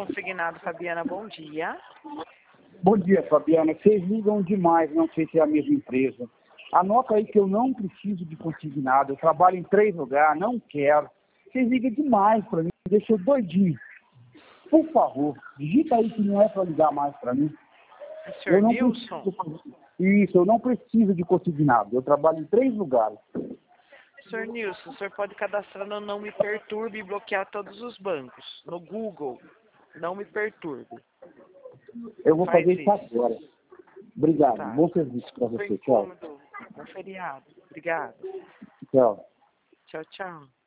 consignado, Fabiana, bom dia. Bom dia, Fabiana. Vocês ligam demais, não sei se é a mesma empresa. Anota aí que eu não preciso de consignado. Eu trabalho em 3 lugares, não quero. Vocês ligam demais para mim, me deixam doidinho. Por favor, digita aí que não é para ligar mais para mim. Senhor Nilson? Isso, eu não preciso de consignado. Eu trabalho em 3 lugares. Senhor Nilson, o senhor pode cadastrar no Não Me Perturbe e bloquear todos os bancos. No Google, Não Me Perturbe. Eu vou Faz fazer isso agora. Obrigado. Tá. Bom serviço para você. Foi Tchau. incômodo. Bom feriado. Obrigado. Tchau. Tchau, tchau.